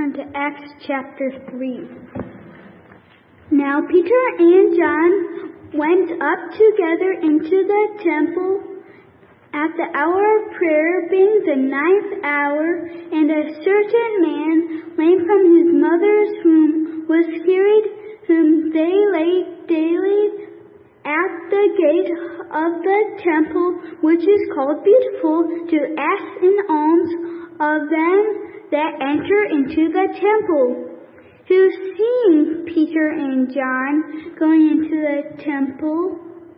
turn to Acts chapter 3. Now Peter and John went up together into the temple at the hour of prayer, being the 9th hour, and a certain man, lame from his mother's womb, was carried, whom they laid daily at the gate of the temple, which is called Beautiful, to ask an alms of them that enter into the temple. Who, seeing Peter and John going into the temple,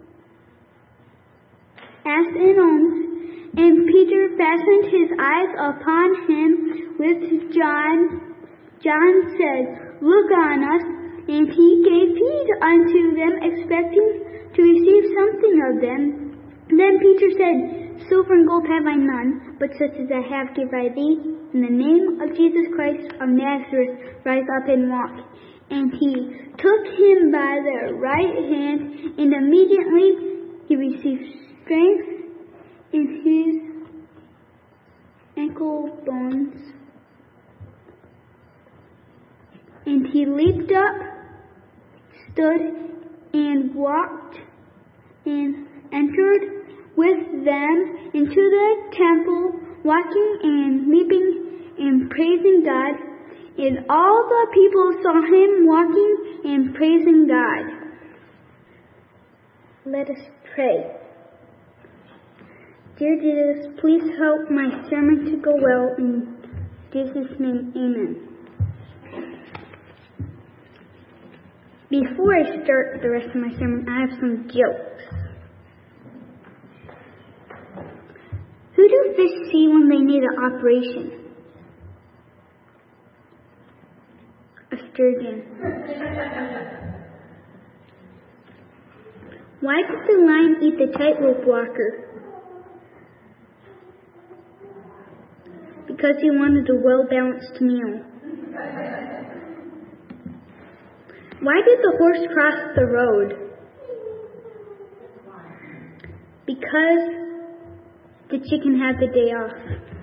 asked an alms, and Peter fastened his eyes upon him with John. John said, "Look on us," and he gave heed unto them, expecting to receive something of them. Then Peter said, "Silver and gold have I none, but such as I have give I thee. In the name of Jesus Christ of Nazareth, rise up and walk." And he took him by the right hand, and immediately he received strength in his ankle bones. And he leaped up, stood, and walked, and entered with them into the temple, walking and leaping and praising God. And all the people saw him walking and praising God. Let us pray. Dear Jesus, please help my sermon to go well. In Jesus' name, amen. Before I start the rest of my sermon, I have some jokes. Who do fish see when they need an operation? A sturgeon. Why did the lion eat the tightrope walker? Because he wanted a well-balanced meal. Why did the horse cross the road? Because the chicken had the day off.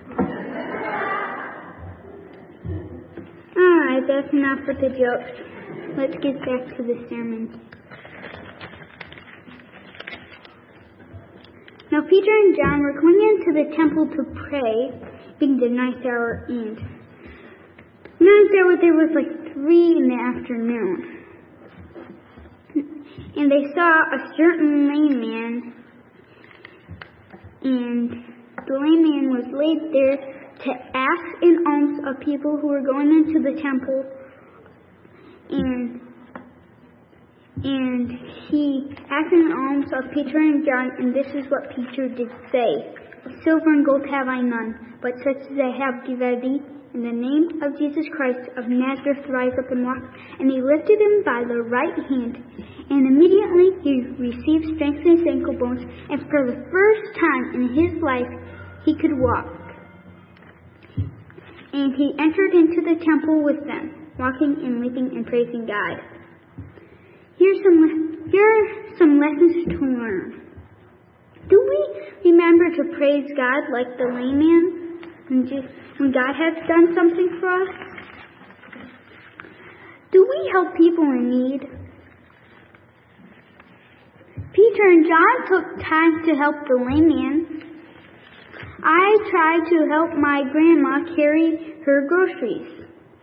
Alright, that's enough with the jokes. Let's get back to the sermon. Now Peter and John were going into the temple to pray, being the 9th hour, and 9th hour there was like 3 in the afternoon. And they saw a certain lame man, and the lame man was laid there to ask an alms of people who were going into the temple. And he asked an alms of Peter and John, and this is what Peter did say. "Silver and gold have I none, but such as I have give I thee. In the name of Jesus Christ of Nazareth, rise up and walk." And he lifted him by the right hand, and immediately he received strength in his ankle bones, and for the first time in his life he could walk. And he entered into the temple with them, walking and leaping and praising God. Here are some lessons to learn. Do we remember to praise God like the lame man when God has done something for us? Do we help people in need? Peter and John took time to help the lame man. I tried to help my grandma carry her groceries.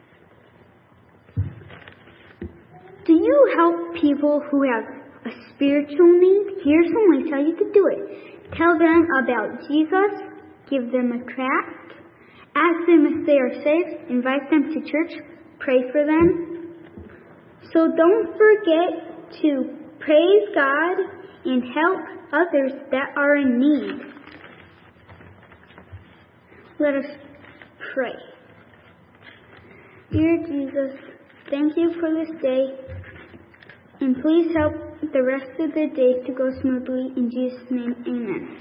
Do you help people who have a spiritual need? Here's some ways how you could do it. Tell them about Jesus. Give them a tract. Ask them if they are saved. Invite them to church. Pray for them. So don't forget to praise God and help others that are in need. Let us pray. Dear Jesus, thank you for this day, and please help the rest of the day to go smoothly. In Jesus' name, amen.